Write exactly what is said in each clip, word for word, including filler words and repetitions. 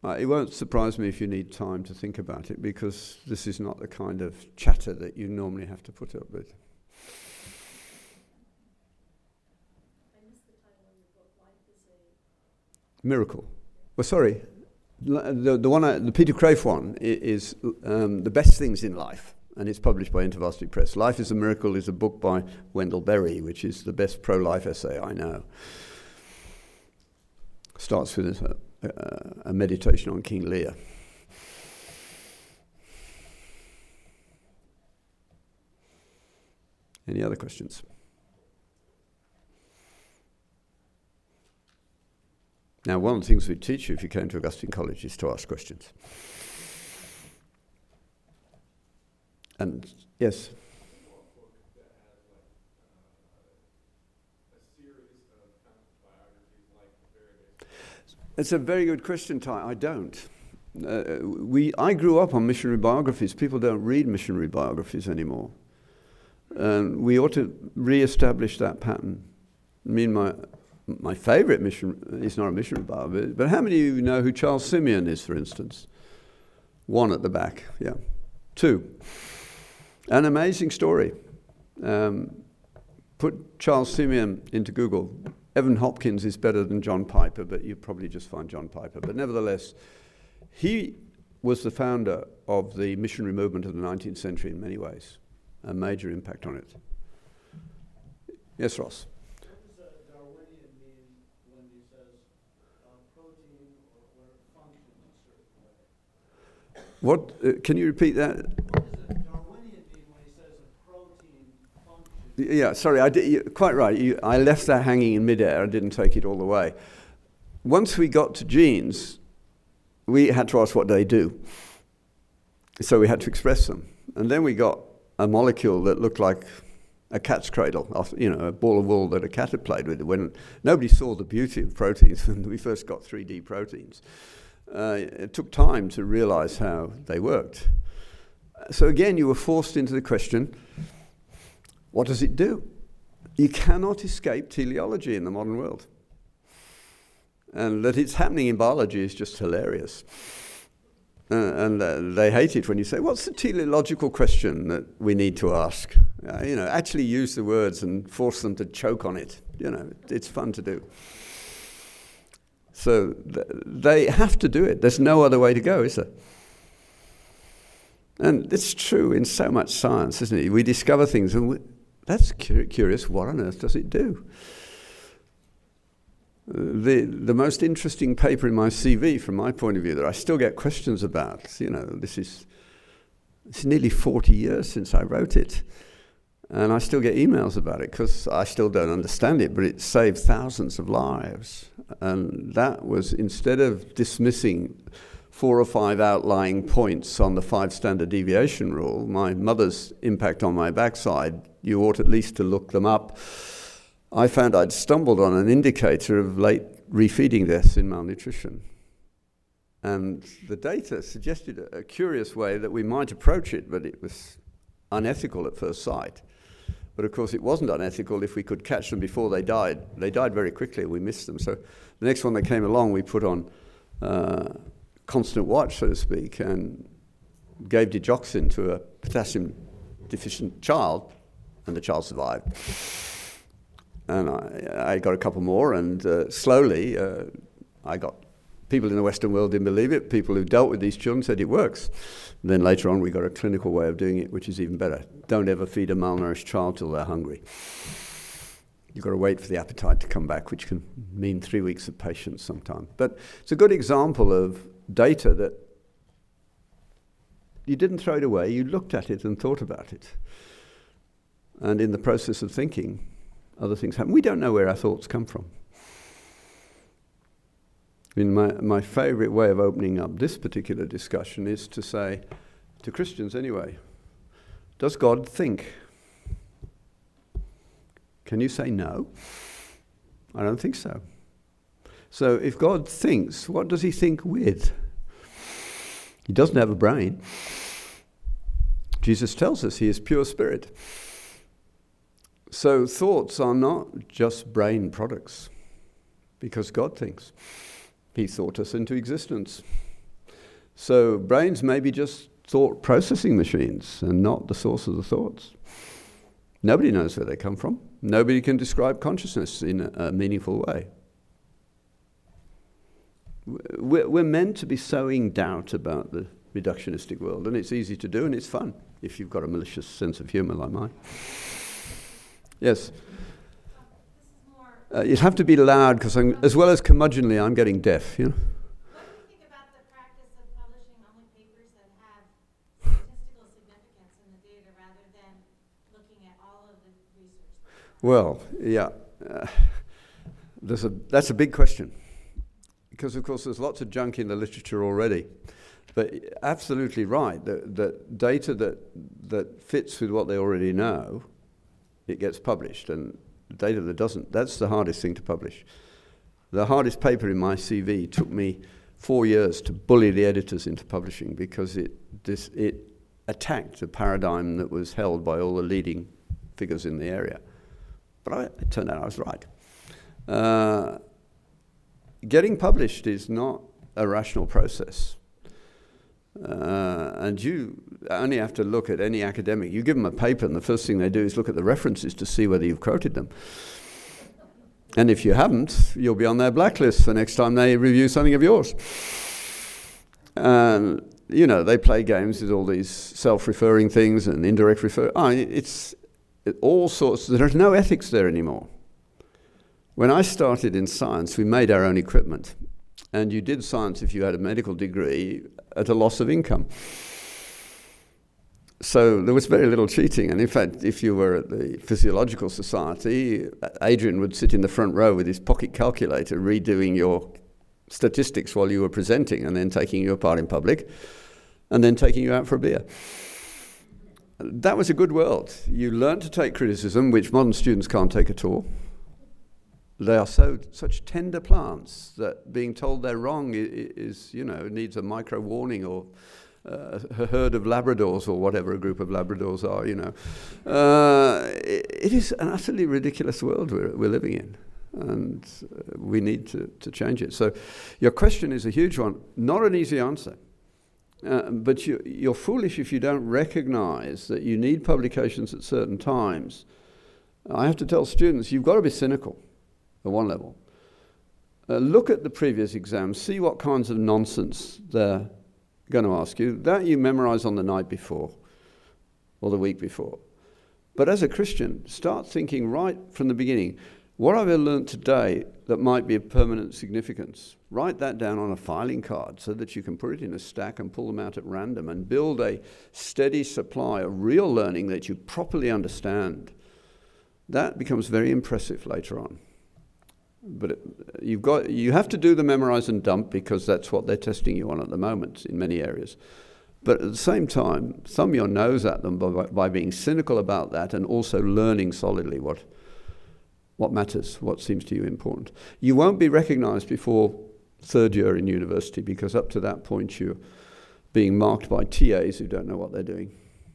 Uh, it won't surprise me if you need time to think about it, because this is not the kind of chatter that you normally have to put up with. I missed the title of your book. Life is a Miracle. Well, sorry. The, the one, I, the Peter Crave one is um, The Best Things in Life, and it's published by InterVarsity Press. Life is a Miracle is a book by Wendell Berry, which is the best pro-life essay I know. Starts with a, a, a meditation on King Lear. Any other questions? Now, one of the things we teach you if you came to Augustine College is to ask questions. And, yes? It's a very good question, Ty. I don't. Uh, we, I grew up on missionary biographies. People don't read missionary biographies anymore. And we ought to re-establish that pattern. I mean, my my favourite mission is not a missionary biography, but how many of you know who Charles Simeon is, for instance? One at the back, yeah. Two. An amazing story. Um, put Charles Simeon into Google. Evan Hopkins is better than John Piper, but you probably just find John Piper. But nevertheless, he was the founder of the missionary movement of the nineteenth century in many ways. A major impact on it. Yes, Ross? What does a Darwinian mean when he says uh, protein or, or functions a certain way? What? Uh, can you repeat that? What does a Darwinian mean when he says a protein functions? Yeah, sorry, I did, you're quite right. You, I left that hanging in midair. I didn't take it all the way. Once we got to genes, we had to ask what they do. So we had to express them. And then we got a molecule that looked like a cat's cradle, you know, a ball of wool that a cat had played with. When nobody saw the beauty of proteins when we first got three D proteins. Uh, it took time to realize how they worked. So again, you were forced into the question, what does it do? You cannot escape teleology in the modern world. And that it's happening in biology is just hilarious. Uh, and uh, they hate it when you say, what's the teleological question that we need to ask? Uh, you know, actually use the words and force them to choke on it. You know, it's fun to do. So th- they have to do it. There's no other way to go, is there? And it's true in so much science, isn't it? We discover things and we, that's cur- curious. What on earth does it do? The the most interesting paper in my C V, from my point of view, that I still get questions about, you know, this is it's nearly forty years since I wrote it, and I still get emails about it because I still don't understand it, but it saved thousands of lives. And that was, instead of dismissing four or five outlying points on the five standard deviation rule, my mother's impact on my backside, you ought at least to look them up. I found I'd stumbled on an indicator of late refeeding deaths in malnutrition. And the data suggested a, a curious way that we might approach it, but it was unethical at first sight. But of course it wasn't unethical if we could catch them before they died. They died very quickly and we missed them. So the next one that came along, we put on uh, constant watch, so to speak, and gave digoxin to a potassium deficient child, and the child survived. And I, I got a couple more, and uh, slowly uh, I got people in the Western world didn't believe it. People who dealt with these children said it works. And then later on, we got a clinical way of doing it, which is even better. Don't ever feed a malnourished child till they're hungry. You've got to wait for the appetite to come back, which can mean three weeks of patience sometimes. But it's a good example of data that you didn't throw it away. You looked at it and thought about it. And in the process of thinking, other things happen. We don't know where our thoughts come from. I mean, my, my favourite way of opening up this particular discussion is to say, to Christians anyway, does God think? Can you say no? I don't think so. So if God thinks, what does he think with? He doesn't have a brain. Jesus tells us he is pure spirit. So thoughts are not just brain products, because God thinks. He thought us into existence. So brains may be just thought processing machines and not the source of the thoughts. Nobody knows where they come from. Nobody can describe consciousness in a, a meaningful way. We're, we're meant to be sowing doubt about the reductionistic world, and it's easy to do, and it's fun if you've got a malicious sense of humor like mine. Yes? Uh, you'd have to be loud, because as well as curmudgeonly, I'm getting deaf, you know? What do you think about the practice of publishing only papers that have statistical significance in the data rather than looking at all of the research? Well, yeah. Uh, there's a, that's a big question. Because, of course, there's lots of junk in the literature already. But absolutely right, that, that data that, that fits with what they already know, it gets published. And data that doesn't, that's the hardest thing to publish. The hardest paper in my C V took me four years to bully the editors into publishing because it, this, it attacked a paradigm that was held by all the leading figures in the area. But I, it turned out I was right. Uh, getting published is not a rational process. Uh, and you only have to look at any academic. You give them a paper and the first thing they do is look at the references to see whether you've quoted them. And if you haven't, you'll be on their blacklist for next time they review something of yours. And, you know, they play games with all these self-referring things and indirect refer. Oh, it's it, all sorts. There's no ethics there anymore. When I started in science, we made our own equipment. And you did science if you had a medical degree at a loss of income. So there was very little cheating. And in fact, if you were at the Physiological Society, Adrian would sit in the front row with his pocket calculator redoing your statistics while you were presenting and then taking you apart in public and then taking you out for a beer. That was a good world. You learned to take criticism, which modern students can't take at all. They are so such tender plants that being told they're wrong is, is you know, needs a micro warning or uh, a herd of Labradors or whatever a group of Labradors are, you know. Uh, it, it is an utterly ridiculous world we're, we're living in, and uh, we need to, to change it. So your question is a huge one, not an easy answer. Uh, but you, you're foolish if you don't recognize that you need publications at certain times. I have to tell students, you've got to be cynical. At one level. Uh, look at the previous exams, see what kinds of nonsense they're going to ask you. That you memorize on the night before or the week before. But as a Christian, start thinking right from the beginning, what have I learned today that might be of permanent significance? Write that down on a filing card so that you can put it in a stack and pull them out at random and build a steady supply of real learning that you properly understand. That becomes very impressive later on. But it, you've got, you have to do the memorize and dump because that's what they're testing you on at the moment in many areas. But at the same time, thumb your nose at them by, by being cynical about that and also learning solidly what, what matters, what seems to you important. You won't be recognized before third year in university because up to that point you're being marked by T As who don't know what they're doing.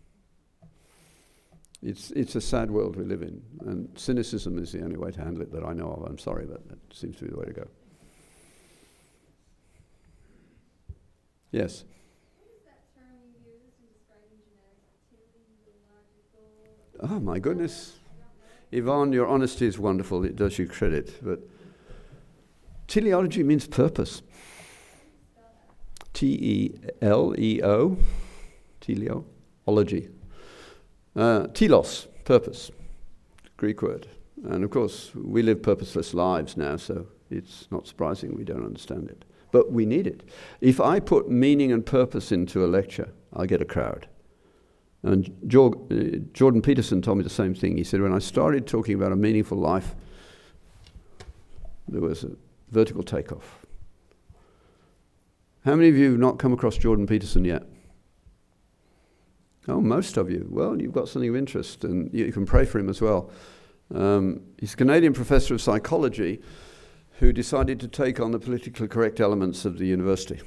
It's it's a sad world we live in, and cynicism is the only way to handle it that I know of. I'm sorry, but that seems to be the way to go. Yes? What is that term you use in describing genetics? Teleological? Oh, my goodness. Yvonne, your honesty is wonderful. It does you credit. But teleology means purpose. T E L E O. Teleology. Uh, telos, purpose, Greek word. And of course, we live purposeless lives now, so it's not surprising we don't understand it. But we need it. If I put meaning and purpose into a lecture, I'll get a crowd. And Jordan Peterson told me the same thing. He said, when I started talking about a meaningful life, there was a vertical takeoff. How many of you have not come across Jordan Peterson yet? Oh, most of you. Well, you've got something of interest, and you can pray for him as well. Um, he's a Canadian professor of psychology who decided to take on the politically correct elements of the university.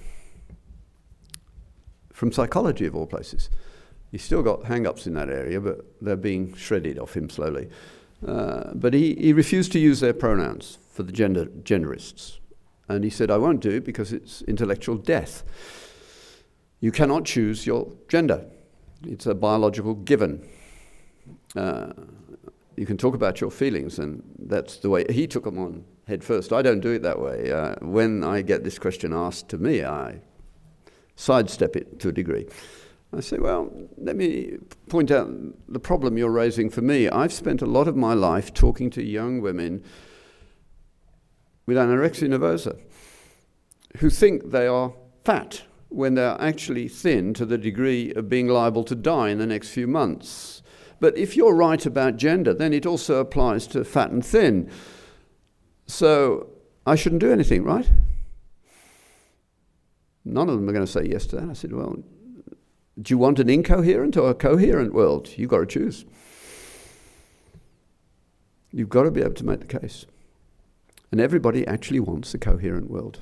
From psychology, of all places. He's still got hang-ups in that area, but they're being shredded off him slowly. Uh, but he, he refused to use their pronouns for the gender genderists. And he said, I won't do it because it's intellectual death. You cannot choose your gender. It's a biological given. Uh, you can talk about your feelings, and that's the way he took them on head first. I don't do it that way. Uh, when I get this question asked to me, I sidestep it to a degree. I say, well, let me point out the problem you're raising for me. I've spent a lot of my life talking to young women with anorexia nervosa who think they are fat when they're actually thin to the degree of being liable to die in the next few months. But if you're right about gender, then it also applies to fat and thin. So I shouldn't do anything, right? None of them are going to say yes to that. I said, well, do you want an incoherent or a coherent world? You've got to choose. You've got to be able to make the case. And everybody actually wants a coherent world.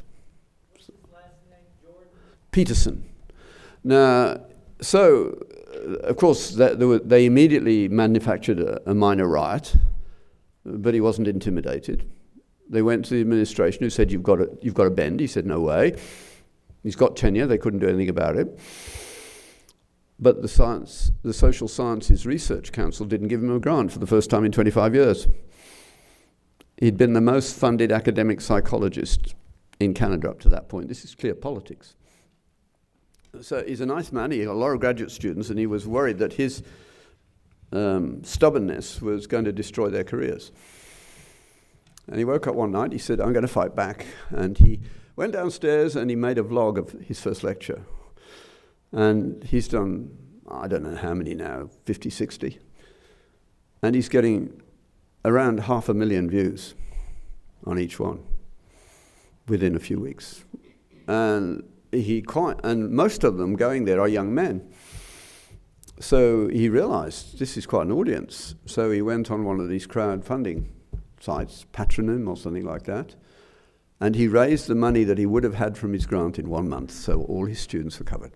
Peterson. Now, so, uh, of course, that, they, were, they immediately manufactured a, a minor riot, but he wasn't intimidated. They went to the administration who said, you've got to, you've got to bend. He said, no way. He's got tenure. They couldn't do anything about it. But the science, the Social Sciences Research Council didn't give him a grant for the first time in twenty-five years. He'd been the most funded academic psychologist in Canada up to that point. This is clear politics. So he's a nice man. He had a lot of graduate students, and he was worried that his um, stubbornness was going to destroy their careers. And he woke up one night, he said, I'm going to fight back. And he went downstairs and he made a vlog of his first lecture. And he's done, I don't know how many now, fifty, sixty. And he's getting around half a million views on each one within a few weeks. And he quite, and most of them going there are young men. So he realized this is quite an audience. So he went on one of these crowdfunding sites, Patronym or something like that, and he raised the money that he would have had from his grant in one month, so all his students were covered.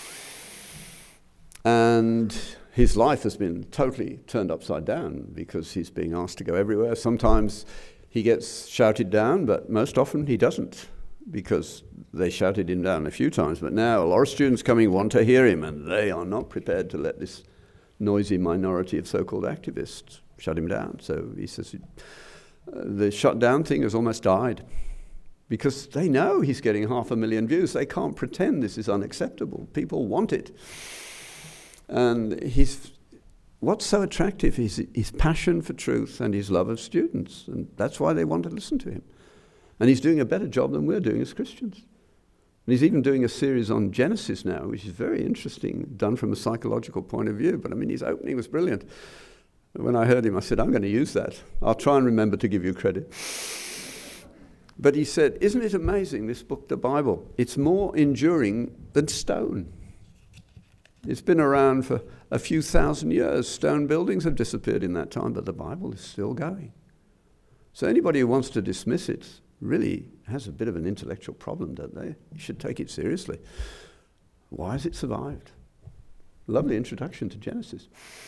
And his life has been totally turned upside down because he's being asked to go everywhere. Sometimes he gets shouted down, but most often he doesn't, because they shouted him down a few times. But now a lot of students coming want to hear him, and they are not prepared to let this noisy minority of so-called activists shut him down. So he says uh, the shut-down thing has almost died because they know he's getting half a million views. They can't pretend this is unacceptable. People want it. And he's, what's so attractive is his passion for truth and his love of students, and that's why they want to listen to him. And he's doing a better job than we're doing as Christians. And he's even doing a series on Genesis now, which is very interesting, done from a psychological point of view. But I mean, his opening was brilliant. When I heard him, I said, I'm going to use that. I'll try and remember to give you credit. But he said, isn't it amazing, this book, the Bible? It's more enduring than stone. It's been around for a few thousand years. Stone buildings have disappeared in that time, but the Bible is still going. So anybody who wants to dismiss it really has a bit of an intellectual problem, don't they? You should take it seriously. Why has it survived? Lovely introduction to Genesis.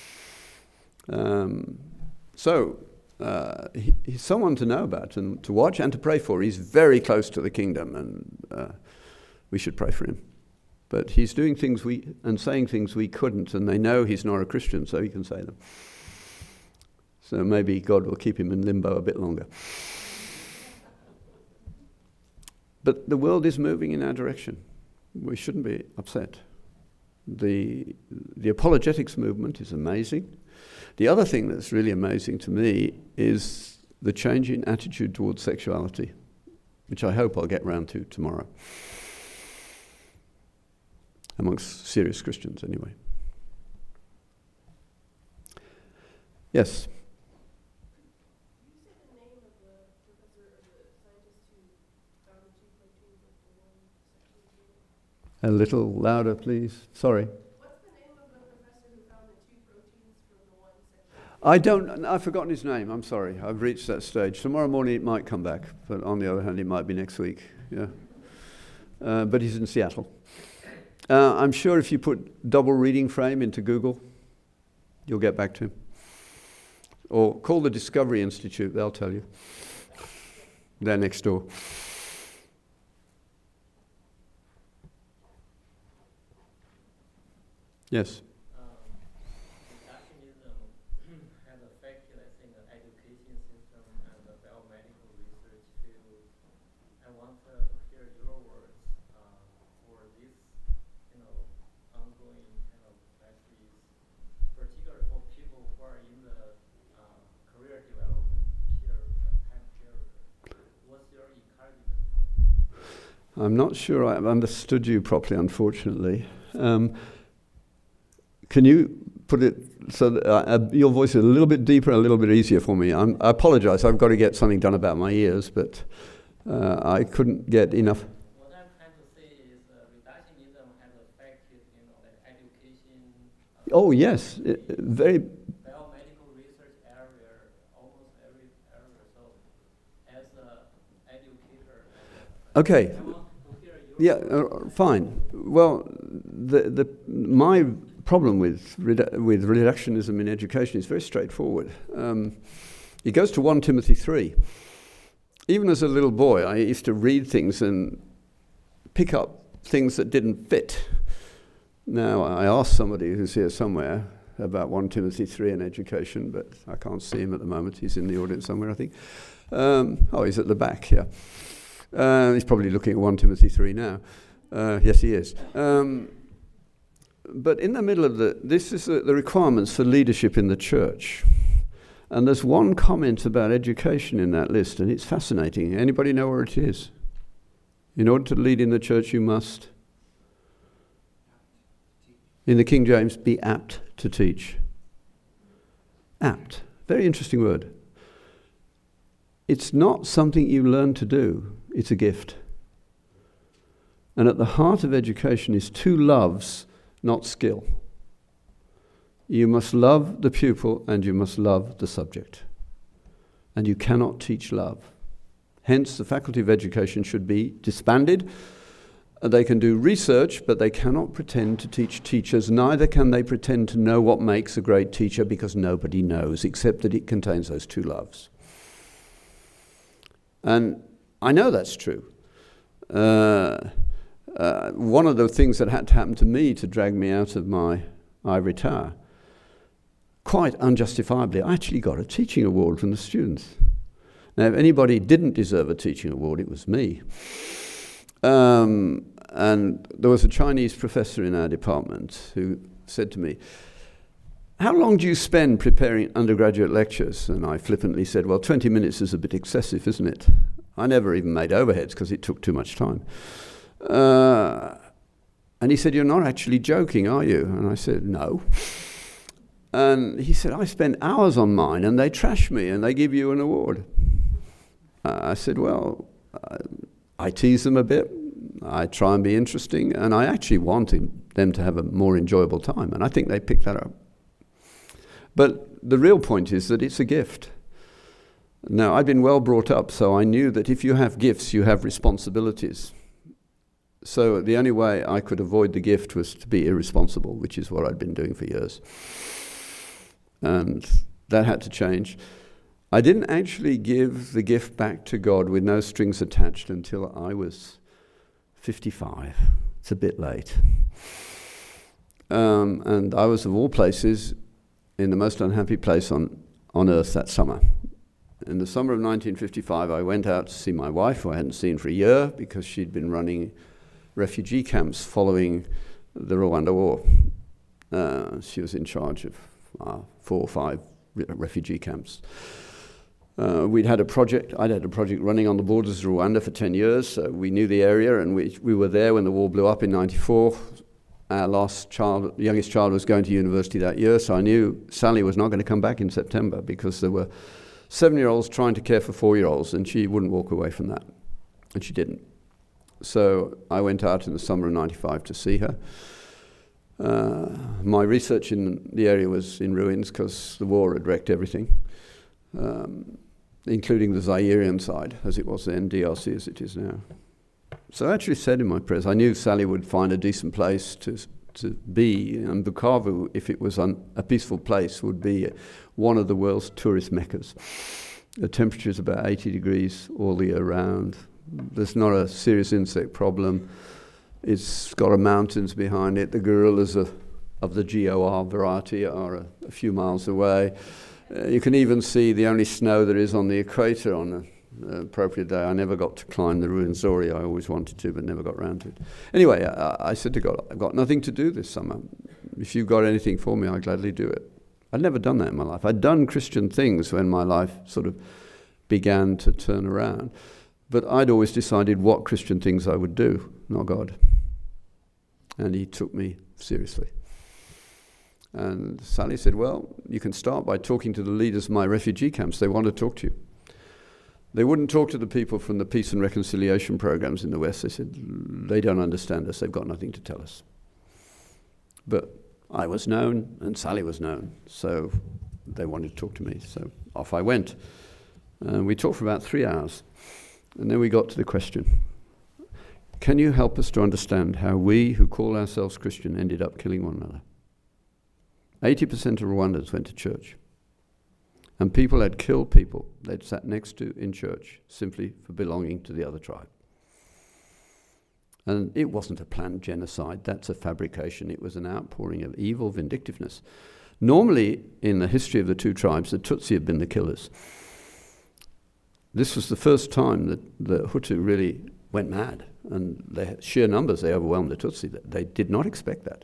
Um, so uh, he, he's someone to know about and to watch and to pray for. He's very close to the kingdom, and uh, we should pray for him. But he's doing things we and saying things we couldn't, and they know he's not a Christian, so he can say them. So maybe God will keep him in limbo a bit longer. But the world is moving in our direction. We shouldn't be upset. The, the apologetics movement is amazing. The other thing that's really amazing to me is the change in attitude towards sexuality, which I hope I'll get round to tomorrow. Amongst serious Christians, anyway. Yes? You said the name of the professor or the scientist who found the two proteins of the one sexual gene? A little louder, please. Sorry. What's the name of the professor who found the two proteins from the one sexual? I don't, I've forgotten his name. I'm sorry. I've reached that stage. Tomorrow morning it might come back, but on the other hand, it might be next week. Yeah. Uh, but he's in Seattle. Uh, I'm sure if you put double reading frame into Google, you'll get back to him. Or call the Discovery Institute, they'll tell you. They're next door. Yes. Um, reductionism has affected, I think, the education system and the biomedical research field. I want to hear your words uh, for this, you know, ongoing kind of practice, particularly for people who are in the uh, career development period, time period. What's your encouragement? I'm not sure I've understood you properly, unfortunately. Um, can you put it so that uh, uh, your voice is a little bit deeper, a little bit easier for me? I'm, I apologize. I've got to get something done about my ears, but uh, I couldn't get enough. What I'm trying to say is uh, reductionism has affected, you know, the education. Uh, Oh, yes. It, very. biomedical research area, almost every area. So, as an educator, Okay. I want to hear your Yeah, uh, fine. Well, the, the, my problem with, redu- with reductionism in education is very straightforward. Um, it goes to First Timothy three. Even as a little boy, I used to read things and pick up things that didn't fit. Now, I asked somebody who's here somewhere about First Timothy three and education, but I can't see him at the moment. He's in the audience somewhere, I think. Um, oh, he's at the back, yeah. Uh, he's probably looking at First Timothy three now. Uh, yes, he is. Um, but in the middle of the, this is the, the requirements for leadership in the church. And there's one comment about education in that list, and it's fascinating. Anybody know where it is? In order to lead in the church, you must, in the King James, be apt to teach. Apt. Very interesting word. It's not something you learn to do. It's a gift. And at the heart of education is two loves, not skill. You must love the pupil and you must love the subject. And you cannot teach love. Hence, the Faculty of Education should be disbanded. They can do research, but they cannot pretend to teach teachers. Neither can they pretend to know what makes a great teacher, because nobody knows, except that it contains those two loves. And I know that's true. Uh, uh, one of the things that had to happen to me to drag me out of my ivory tower, quite unjustifiably, I actually got a teaching award from the students. Now, if anybody didn't deserve a teaching award, it was me. Um, and there was a Chinese professor in our department who said to me, "How long do you spend preparing undergraduate lectures?" And I flippantly said, "Well, twenty minutes is a bit excessive, isn't it?" I never even made overheads because it took too much time. Uh, and he said, "You're not actually joking, are you?" And I said, "No." And he said, "I spend hours on mine and they trash me and they give you an award." Uh, I said, "Well, uh, I tease them a bit. I try and be interesting, and I actually want them to have a more enjoyable time." And I think they picked that up. But the real point is that it's a gift. Now, I'd been well brought up, so I knew that if you have gifts, you have responsibilities. So the only way I could avoid the gift was to be irresponsible, which is what I'd been doing for years. And that had to change. I didn't actually give the gift back to God with no strings attached until I was fifty-five. It's a bit late. Um, and I was, of all places, in the most unhappy place on, on earth that summer. In the summer of nineteen fifty-five, I went out to see my wife, who I hadn't seen for a year, because she'd been running refugee camps following the Rwanda War. Uh, she was in charge of uh, four or five re- refugee camps. Uh, we'd had a project, I'd had a project running on the borders of Rwanda for ten years, so we knew the area, and we, we were there when the war blew up in ninety-four. Our last child, youngest child, was going to university that year, so I knew Sally was not going to come back in September, because there were seven-year-olds trying to care for four-year-olds, and she wouldn't walk away from that, and she didn't. So I went out in the summer of ninety-five to see her. Uh, my research in the area was in ruins because the war had wrecked everything, um, including the Zairian side, as it was then, D R C as it is now. So I actually said in my prayers, I knew Sally would find a decent place to to be, and Bukavu, if it was un, a peaceful place, would be one of the world's tourist meccas. The temperature is about eighty degrees all the year round. There's not a serious insect problem. It's got a mountains behind it. The gorillas are of the G O R variety are a, a few miles away. Uh, you can even see the only snow there is on the equator on an appropriate day. I never got to climb the Ruwenzori. I always wanted to, but never got round to it. Anyway, I, I said to God, I've got nothing to do this summer. If you've got anything for me, I'll gladly do it. I'd never done that in my life. I'd done Christian things when my life sort of began to turn around. But I'd always decided what Christian things I would do, not God. And he took me seriously. And Sally said, well, you can start by talking to the leaders of my refugee camps. They want to talk to you. They wouldn't talk to the people from the peace and reconciliation programs in the West. They said, they don't understand us. They've got nothing to tell us. But I was known and Sally was known. So they wanted to talk to me. So off I went. And we talked for about three hours. And then we got to the question, can you help us to understand how we who call ourselves Christian ended up killing one another? eighty percent of Rwandans went to church. And people had killed people they'd sat next to in church simply for belonging to the other tribe. And it wasn't a planned genocide. That's a fabrication. It was an outpouring of evil vindictiveness. Normally, in the history of the two tribes, the Tutsi have been the killers. This was the first time that the Hutu really went mad. And their sheer numbers, they overwhelmed the Tutsi. They did not expect that.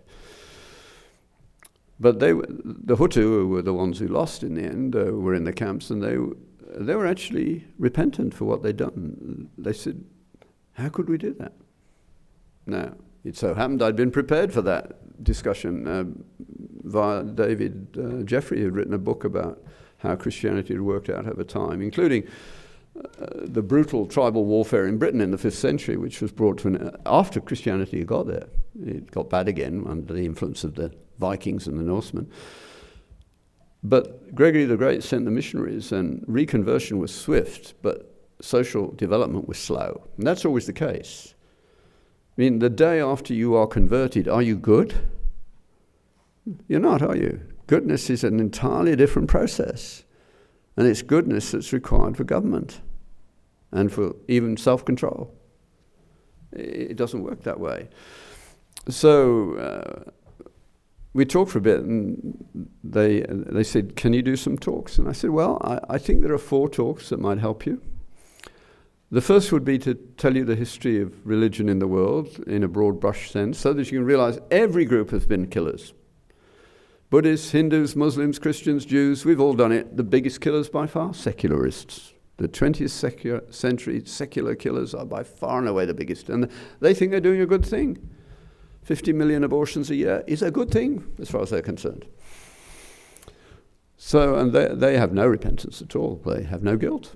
But they, the Hutu, who were the ones who lost in the end, uh, were in the camps, and they, they were actually repentant for what they'd done. They said, how could we do that? Now, it so happened I'd been prepared for that discussion uh, via David uh, Jeffrey, who'd written a book about how Christianity had worked out over time, including uh, the brutal tribal warfare in Britain in the fifth century, which was brought to an uh, after Christianity got there. It got bad again under the influence of the Vikings and the Norsemen. But Gregory the Great sent the missionaries, and reconversion was swift, but social development was slow. And that's always the case. I mean, the day after you are converted, are you good? You're not, are you? Goodness is an entirely different process. And it's goodness that's required for government and for even self-control. It doesn't work that way. So uh, we talked for a bit, and they they said, can you do some talks? And I said, well, I, I think there are four talks that might help you. The first would be to tell you the history of religion in the world in a broad brush sense, so that you can realize every group has been killers. Buddhists, Hindus, Muslims, Christians, Jews, we've all done it. The biggest killers by far, secularists. The twentieth secular century secular killers are by far and away the biggest. And they think they're doing a good thing. fifty million abortions a year is a good thing, as far as they're concerned. So, and they, they have no repentance at all. They have no guilt.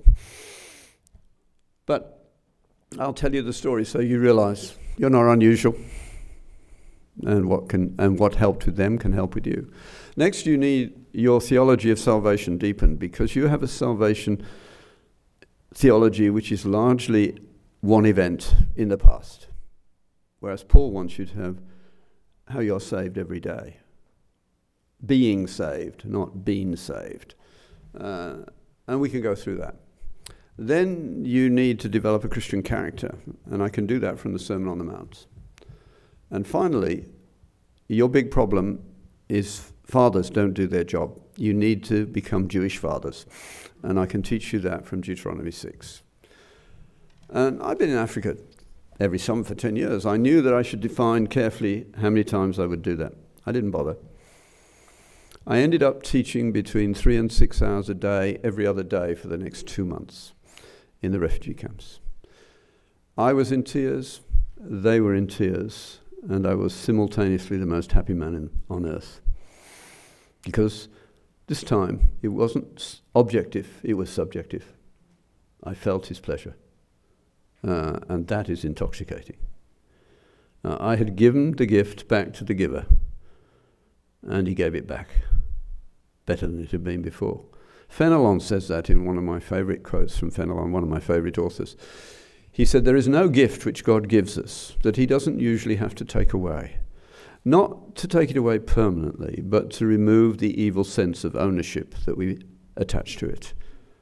But I'll tell you the story so you realize you're not unusual. And what can and what helped with them can help with you. Next, you need your theology of salvation deepened, because you have a salvation theology which is largely one event in the past. Whereas Paul wants you to have how you're saved every day. Being saved, not being saved. Uh, and we can go through that. Then you need to develop a Christian character, and I can do that from the Sermon on the Mount. And finally, your big problem is fathers don't do their job. You need to become Jewish fathers, and I can teach you that from Deuteronomy six. And I've been in Africa every summer for ten years. I knew that I should define carefully how many times I would do that. I didn't bother. I ended up teaching between three and six hours a day, every other day for the next two months in the refugee camps. I was in tears, they were in tears, and I was simultaneously the most happy man in, on earth. Because this time, it wasn't objective, it was subjective. I felt his pleasure. Uh, and that is intoxicating. Uh, I had given the gift back to the giver, and he gave it back better than it had been before. Fenelon says that in one of my favourite quotes from Fenelon, one of my favourite authors. He said, there is no gift which God gives us that he doesn't usually have to take away. Not to take it away permanently, but to remove the evil sense of ownership that we attach to it.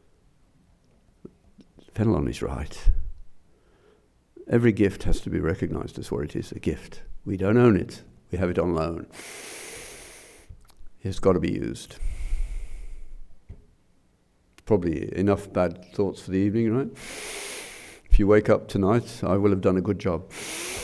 Fenelon is right. Every gift has to be recognised as what it is, a gift. We don't own it. We have it on loan. has got to be used. Probably enough bad thoughts for the evening, right? If you wake up tonight, I will have done a good job.